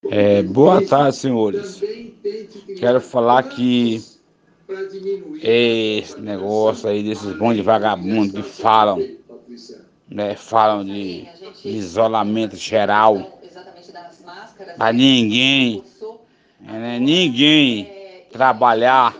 Boa tarde, senhores. Quero falar que esse negócio aí desses bons de vagabundo que falam, né, falam de isolamento geral, para ninguém trabalhar.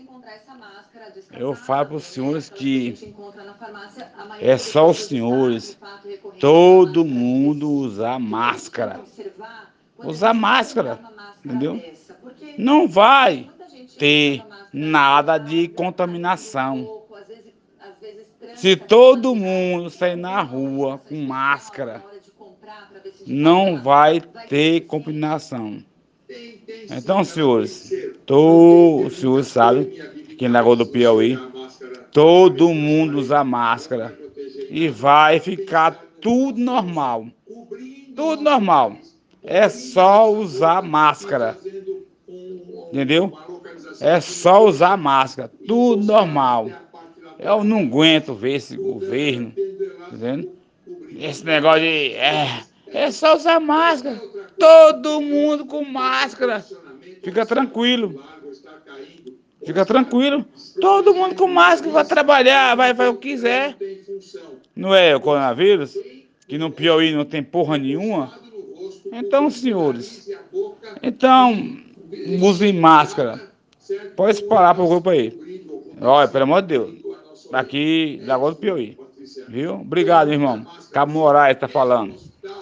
Eu falo para os senhores que é só os senhores, todo mundo usar máscara. Usar máscara, entendeu? Não vai ter nada de contaminação. Se todo mundo sair na rua com máscara, não vai ter contaminação. Então, senhores, os senhores sabem que na Lagoa do Piauí, todo mundo usa máscara e vai ficar tudo normal. Tudo normal. É só usar máscara. Entendeu? É só usar máscara. Tudo normal. Eu não aguento ver esse governo. Entendeu? Esse negócio de. É só usar máscara. Todo mundo com máscara. Fica tranquilo. Fica tranquilo. Todo mundo com máscara vai trabalhar, vai fazer o que quiser. Não é o coronavírus? Que no Piauí não tem porra nenhuma? Então, senhores, usem máscara. Pode parar pro grupo aí. Olha, pelo amor de Deus. Daqui, da Lagoa do Piauí. Viu? Obrigado, irmão. Cabo Moraes tá falando.